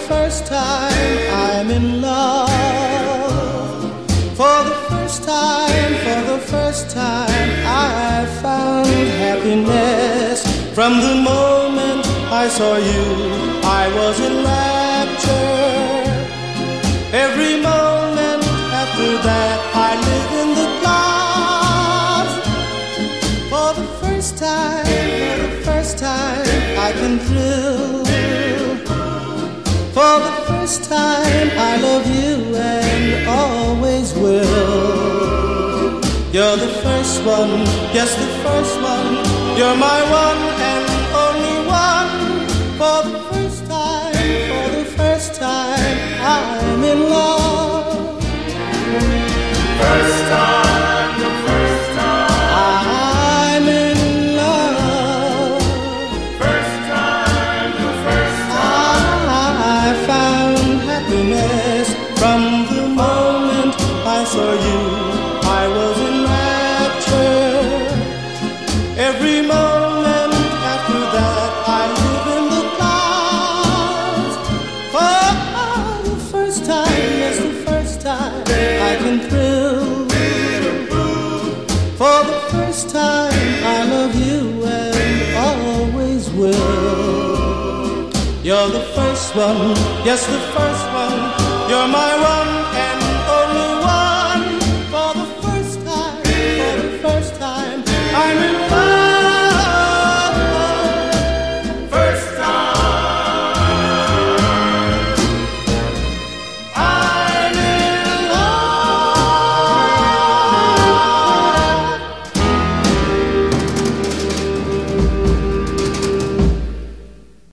first time I'm in love. For the first time I found happiness. From the moment I saw you, I was in rapture. Every moment after that, I live in the clouds. For the first time, I can thrill. For the first time, I love you and always will. You're the first one, yes, the first one. You're my one and only one. For the first time, I'm in love. First time, the first time I'm in love. First time, the first time I found happiness. From the moment I saw you, I was in rapture. Every moment after that, I live in the clouds. For the first time, yes, the first time, I can thrill. For the first time, I love you and always will. You're the first one, yes, the first one. You're my one